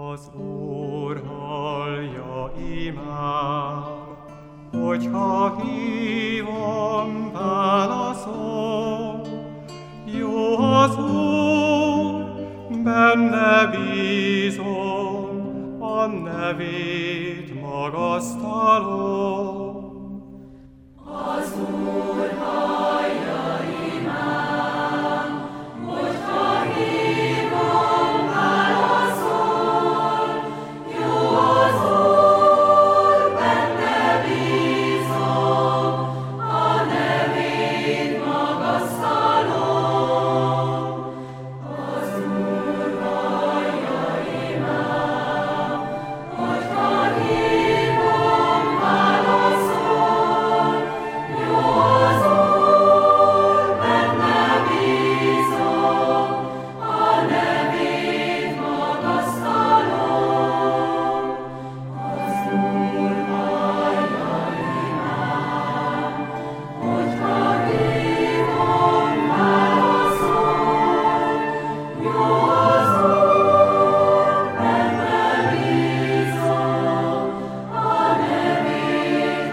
Az Úr hallja imám, hogyha hívom, válaszol. Jó az Úr, benne bízom, a nevét magasztalom. Az Úr hallja imám, hogyha hívom, válaszol. Jó az Úr, benne bízom, a nevét magasztalom. Az Úr hallja imám, hogyha hívom, válaszol. Jó az Úr, benne bízom, a nevét magasztalom. Az Úr hallja imám, hogyha hívom, válaszol. Jó az Úr, benne bízom, a nevét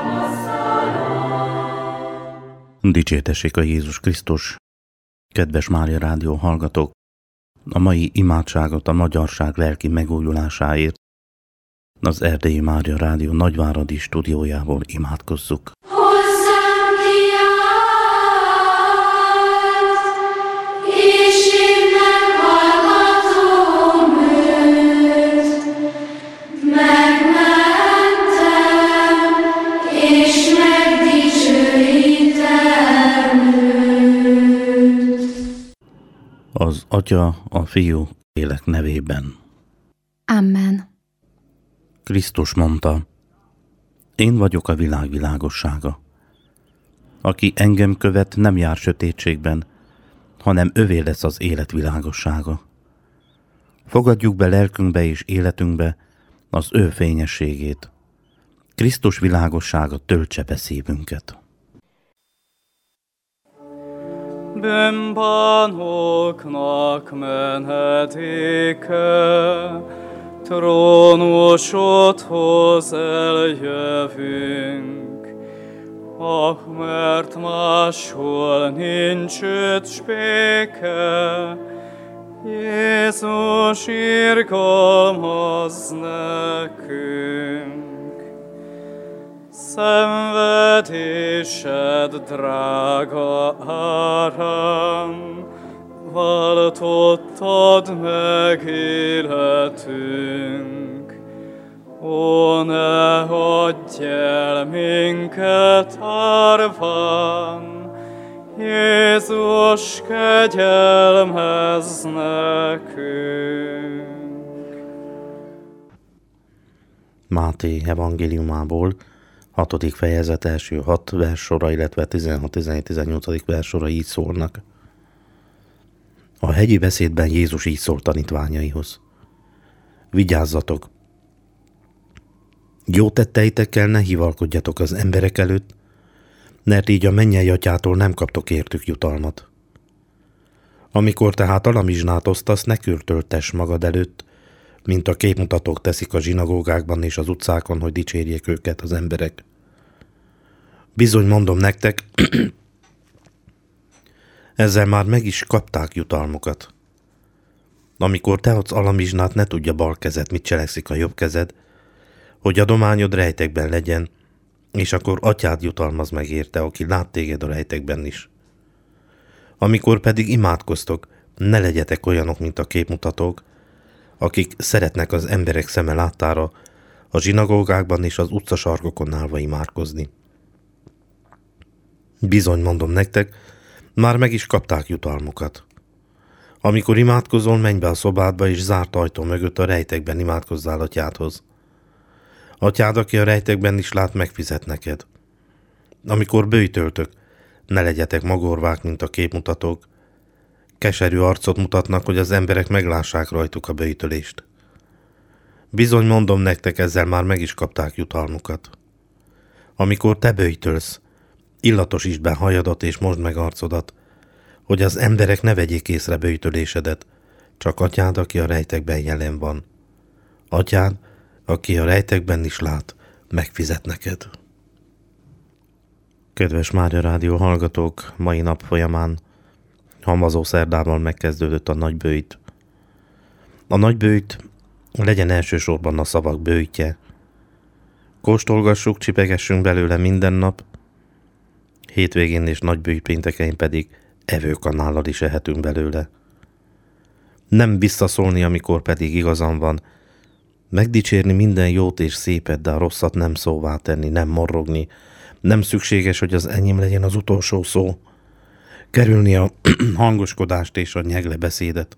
magasztalom. Dicsértessék a Jézus Krisztus! Kedves Mária Rádió hallgatók! A mai imádságot a magyarság lelki megújulásáért az Erdélyi Mária Rádió nagyváradi stúdiójából imádkozzuk. Hozzám kiállt, és én meghallgatom őt. Megmentem, és megdicsőítem őt. Az Atya, a Fiú, Lélek nevében. Amen. Krisztus mondta, én vagyok a világ világossága. Aki engem követ, nem jár sötétségben, hanem övé lesz az élet világossága. Fogadjuk be lelkünkbe és életünkbe az ő fényességét. Krisztus világossága töltse be szívünket. Bűnbánóknak menedéke, trónusodhoz eljövünk. Mert máshol nincs öt spéke, Jézus irgalmaz nekünk. Szenvedésed drága árán, váltottad meg életünk. Ó, ne hagyj el minket árván, Jézus, kegyelmezz nekünk. Máté evangéliumából 6. fejezet első 6 verssora, illetve 16, 17, 18. verssora így szólnak. A hegyi beszédben Jézus így szólt tanítványaihoz. Vigyázzatok! Jó tetteitekkel ne hivalkodjatok az emberek előtt, mert így a mennyei atyától nem kaptok értük jutalmat. Amikor tehát alamizsnát osztasz, ne kürtöltess magad előtt, mint a képmutatók teszik a zsinagógákban és az utcákon, hogy dicsérjék őket az emberek. Bizony mondom nektek, ezzel már meg is kapták jutalmukat. Amikor te adsz alamizsnát, ne tudja bal kezed, mit cselekszik a jobb kezed, hogy adományod rejtekben legyen, és akkor atyád jutalmaz meg érte, aki lát téged a rejtekben is. Amikor pedig imádkoztok, ne legyetek olyanok, mint a képmutatók, akik szeretnek az emberek szeme láttára a zsinagógákban és az utcasarkokon állva imádkozni. Bizony mondom nektek, már meg is kapták jutalmukat. Amikor imádkozol, menj be a szobádba, és zárt ajtó mögött a rejtekben imádkozzál atyádhoz. Atyád, aki a rejtekben is lát, megfizet neked. Amikor böjtöltök, ne legyetek magorvák, mint a képmutatók. Keserű arcot mutatnak, hogy az emberek meglássák rajtuk a böjtölést. Bizony mondom nektek, ezzel már meg is kapták jutalmukat. Amikor te böjtölsz, illatosítsd be hajadat és mosd meg arcodat, hogy az emberek ne vegyék észre böjtölésedet, csak atyád, aki a rejtekben jelen van. Atyád, aki a rejtekben is lát, megfizet neked. Kedves Mária Rádió hallgatók, mai nap folyamán hamvazó szerdával megkezdődött a nagybőjt. A nagybőjt legyen elsősorban a szavak bőjtje. Kóstolgassuk, csipegessünk belőle minden nap, hétvégén és nagybőjt péntekein pedig evőkanállal is ehetünk belőle. Nem visszaszólni, amikor pedig igazam van, megdicsérni minden jót és szépet, de a rosszat nem szóvá tenni, nem morrogni, nem szükséges, hogy az enyém legyen az utolsó szó, kerülni a hangoskodást és a nyeglebeszédet.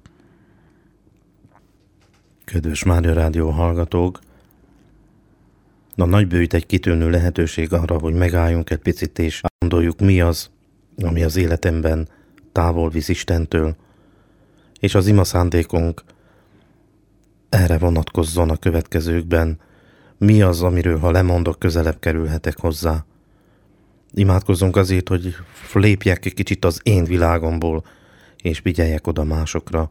Kedves Mária Rádió hallgatók, a nagybőjt egy kitűnő lehetőség arra, hogy megálljunk egy picit és gondoljuk, mi az, ami az életemben távol visz Istentől, és az ima szándékunk erre vonatkozzon a következőkben, mi az, amiről ha lemondok, közelebb kerülhetek hozzá. Imádkozzunk azért, hogy lépjek egy kicsit az én világomból, és figyeljek oda másokra.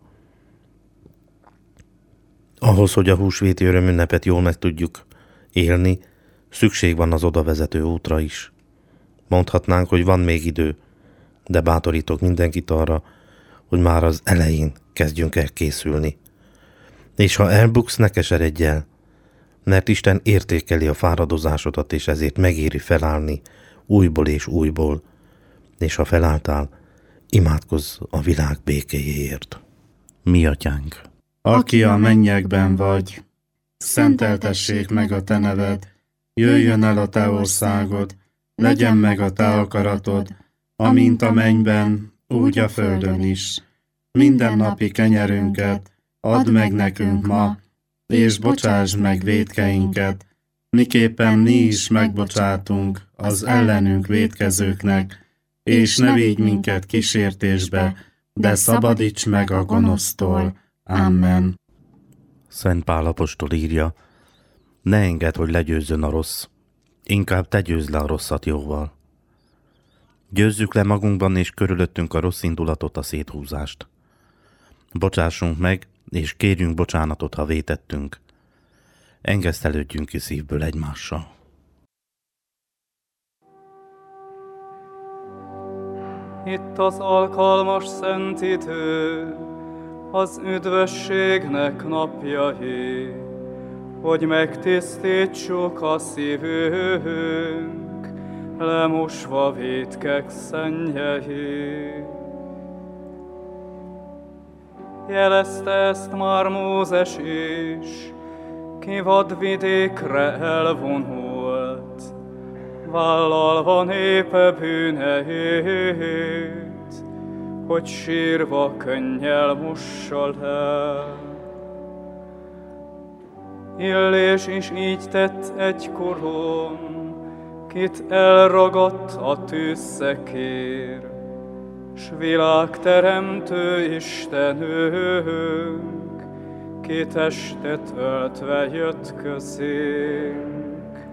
Ahhoz, hogy a húsvéti örömünnepet jól meg tudjuk élni, szükség van az oda vezető útra is. Mondhatnánk, hogy van még idő, de bátorítok mindenkit arra, hogy már az elején kezdjünk el készülni. És ha elbuksz, ne keseredj el, mert Isten értékeli a fáradozásodat, és ezért megéri felállni újból és újból, és ha felálltál, imádkozz a világ békéjéért. Mi atyánk, aki a mennyekben vagy, szenteltessék meg a te neved, jöjjön el a te országod, legyen meg a te akaratod, amint a mennyben, úgy a földön is. Mindennapi kenyerünket add meg nekünk ma, és bocsásd meg vétkeinket, miképpen mi is megbocsátunk az ellenünk vétkezőknek, és ne védj minket kísértésbe, de szabadíts meg a gonosztól. Amen. Szent Pál apostol írja, ne engedd, hogy legyőzzön a rossz, inkább te győzd le a rosszat jóval. Győzzük le magunkban és körülöttünk a rossz indulatot, a széthúzást. Bocsássunk meg, és kérjünk bocsánatot, ha vétettünk. Engesztelődjünk ki szívből egymással. Itt az alkalmas szent idő, az üdvösségnek napjai, hogy megtisztítsuk a szívünk, lemosva vétkek szennyei. Jelezte ezt már Mózes is, ki vadvidékre elvonult, vállalva népe bűneit, hogy sírva könnyel mossa le. Illés is így tett egykoron, kit elragadt a tűzszekér, s világteremtő Istenünk, ki testet öltve jött közénk.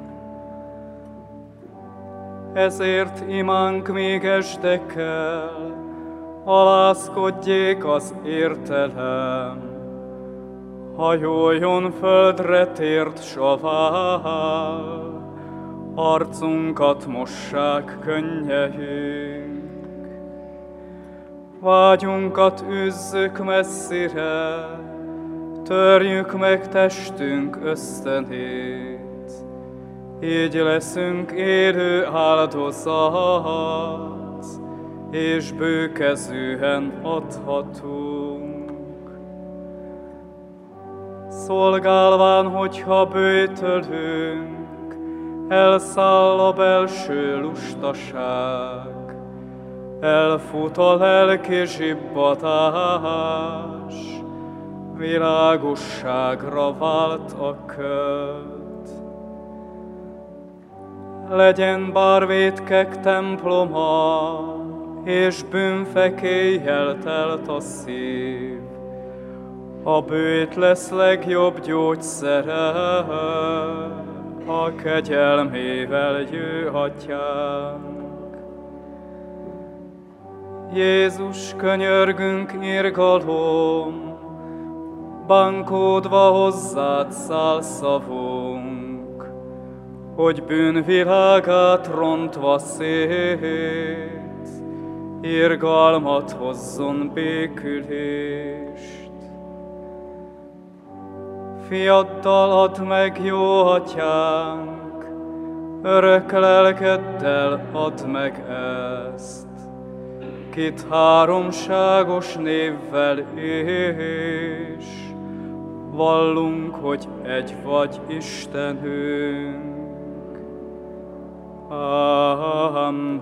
Ezért imánk még esdekkel, alázkodjék az értelem, hajoljon földre tért savál, arcunkat mossák könnyeink. Vágyunkat űzzük messzire, törjük meg testünk ösztönét, így leszünk élő áldozat, és bőkezűen adhatunk. Szolgálván, hogyha bőtölünk, elszáll a belső lustaság, elfut a lelki zsibbadás, világosságra vált a köd. Legyen bár vétkek temploma, és bűnfekélyjel telt a szív, a bőt lesz legjobb gyógyszere, a kegyelmével jő atyánk. Jézus, könyörgünk irgalom, bánkódva hozzád száll szavunk, hogy bűnvilágát rontva szét, irgalmat hozzon békülést. Fiaddal add meg, jó atyánk, örök lelkeddel add meg ezt, kit háromságos névvel és vallunk, hogy egy vagy Istenünk. Amen.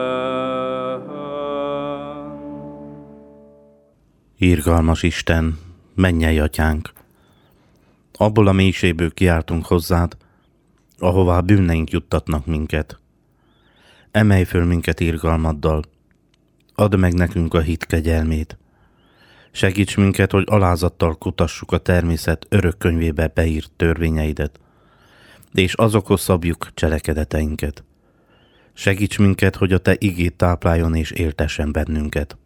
Irgalmas Isten, mennyei atyánk, abból a mélységből kiáltunk hozzád, ahová bűneink juttatnak minket. Emelj föl minket irgalmaddal, add meg nekünk a hit kegyelmét. Segíts minket, hogy alázattal kutassuk a természet örök könyvébe beírt törvényeidet, és azokhoz szabjuk cselekedeteinket. Segíts minket, hogy a te igét tápláljon és éltessen bennünket.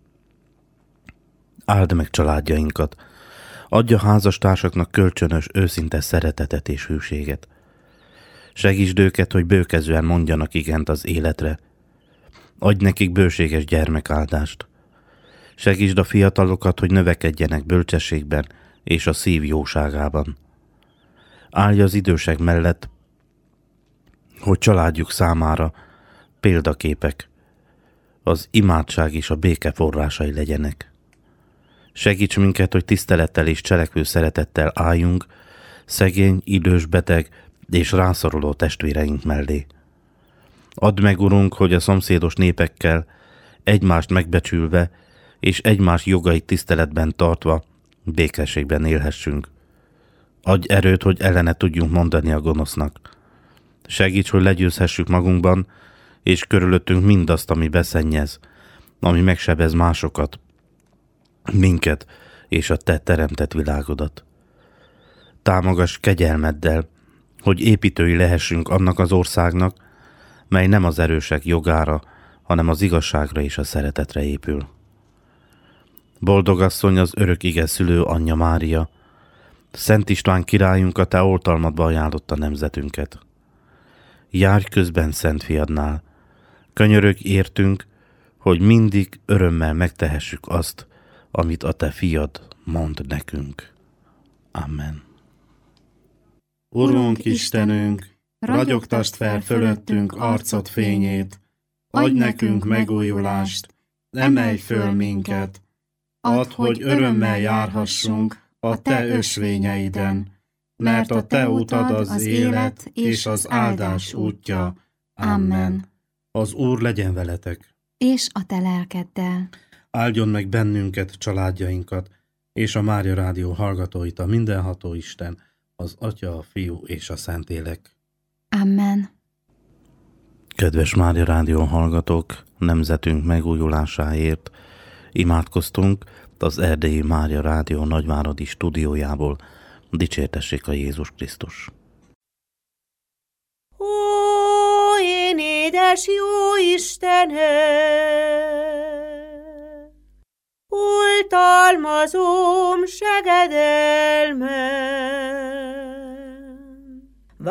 Áld meg családjainkat, adj a házastársaknak kölcsönös, őszinte szeretetet és hűséget. Segítsd őket, hogy bőkezően mondjanak igent az életre. Adj nekik bőséges gyermekáldást. Segítsd a fiatalokat, hogy növekedjenek bölcsességben és a szív jóságában. Állj az idősek mellett, hogy családjuk számára példaképek, az imádság és a béke forrásai legyenek. Segíts minket, hogy tisztelettel és cselekvő szeretettel álljunk szegény, idős, beteg és rászoruló testvéreink mellé. Add meg, Urunk, hogy a szomszédos népekkel egymást megbecsülve és egymás jogait tiszteletben tartva békességben élhessünk. Adj erőt, hogy ellene tudjunk mondani a gonosznak. Segíts, hogy legyőzhessük magunkban és körülöttünk mindazt, ami beszennyez, ami megsebez másokat, minket és a te teremtett világodat. Támogass kegyelmeddel, hogy építői lehessünk annak az országnak, mely nem az erősek jogára, hanem az igazságra és a szeretetre épül. Boldog asszony, az örök ige szülő anyja Mária, Szent István királyunk, a te oltalmadba ajánlotta nemzetünket. Járj közben Szent Fiadnál, könyörögj értünk, hogy mindig örömmel megtehessük azt, amit a te fiad mond nekünk. Amen. Urunk Istenünk, ragyogtasd fel fölöttünk arcod fényét, adj nekünk megújulást, emelj föl minket, add, hogy örömmel járhassunk a te ösvényeiden, mert a te utad az élet és az áldás útja. Amen. Az Úr legyen veletek, És a te lelkeddel. áldjon meg bennünket, családjainkat, és a Mária Rádió hallgatóit a mindenható Isten, az Atya, a Fiú és a Szentlélek. Amen. Kedves Mária Rádió hallgatók, nemzetünk megújulásáért imádkoztunk az Erdélyi Mária Rádió nagyváradi stúdiójából. Dicsértessék a Jézus Krisztus! Ó, én édes jó Istenem, oltalmazom segedelmem,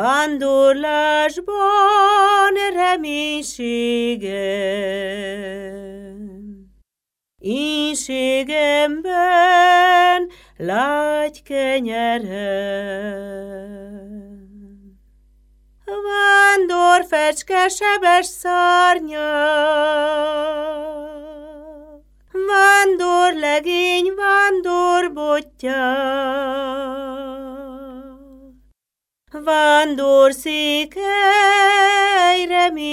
vándorlásban reménységem, ínségemben lágy kenyerem. Vándor fecske sebes szárnya, vándor legény, vándor botja, vándor székely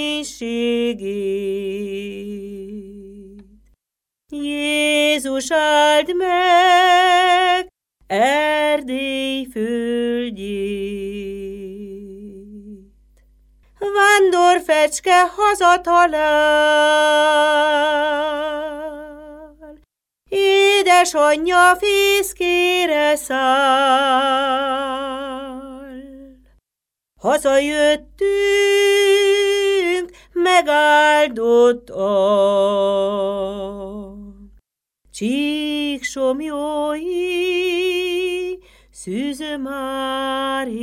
reménységét. Jézus áld meg Erdély földjét. Vándor fecske hazatalál, édesanyja fészkére száll. Hazajöttünk megáldott a csíksomjói Szűző Mária,